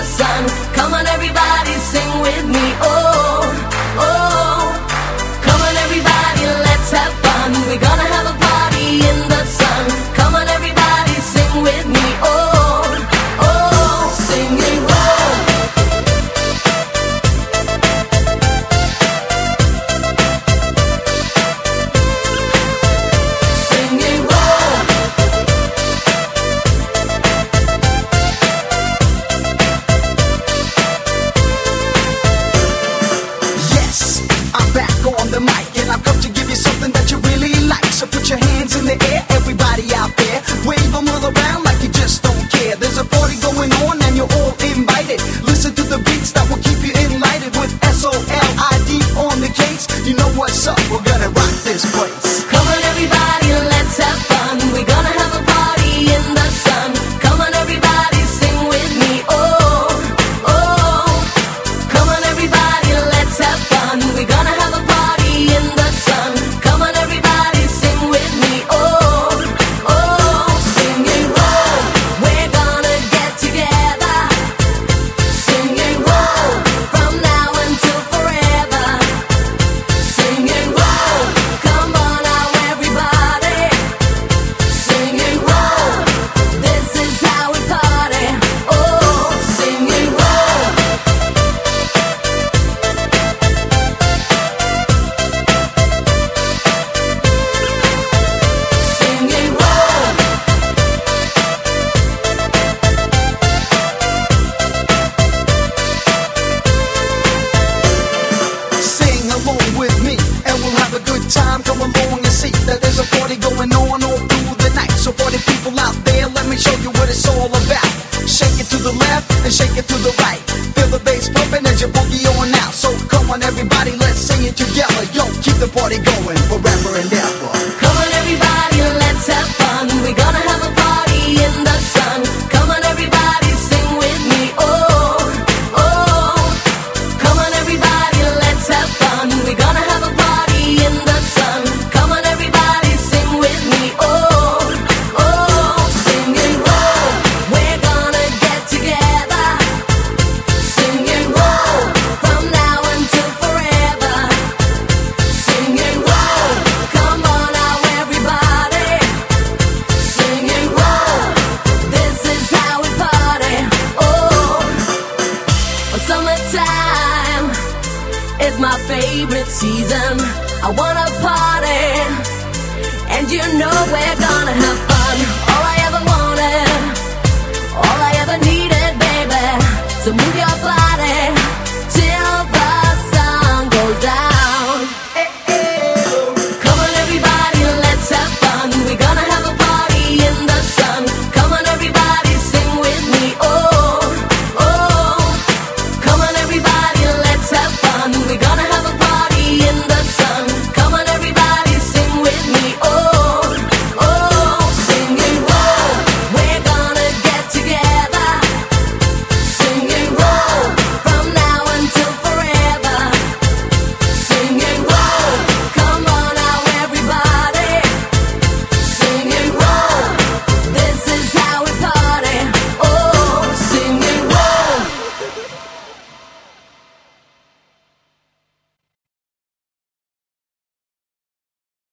the sun. Come on everybody, sing with me. Oh, oh. Come on everybody, let's have fun. We're gonna have a party in the sun. Come on everybody, sing with me. Oh, oh. Singing roll. Singing roll. Yes, I'm back on the mic, and I've come to give you something that you really like. So put your hands in the air, everybody out there. Wave them all around like you just don't care. There's a party going on and you're all invited. Listen to the beats that will keep you enlightened with SOLID on the case. You know what's up, we're gonna rock this place. Come on everybody, let's have fun. We're gonna have a party in the sun. Come on everybody, sing with me. Oh, oh. Come on everybody, let's have fun. We're gonna have a party in the sun. Come on everybody, sing with me. Oh, oh. Singing roll. We're gonna get together. Singing roll. From now until forever. Singing roll. Come on now everybody. Singing roll. This is how we party. Oh, singing roll. Singing roll. Sing along with me, and we'll have a good time. Come along and see that there's a party going on all through the night. So party people out there, let me show you what it's all about. Shake it to the left and shake it to the right. Feel the bass pumping as you boogie on out. So come on everybody, let's sing it together. Yo, keep the party going forever and ever. Come on everybody, let's have fun. We're gonna have a party in the sun. Come on everybody, sing with me. Oh, oh. Come on everybody, let's have fun. We're gonna have a party in the sun. Come on everybody, sing with me. Oh, oh. Singing roll. We're gonna get together. Singing roll. From now until forever. Singing roll. Come on now everybody. Singing roll. This is how we party. Oh, summertime is my favorite season. I wanna party, and you know we're gonna have fun.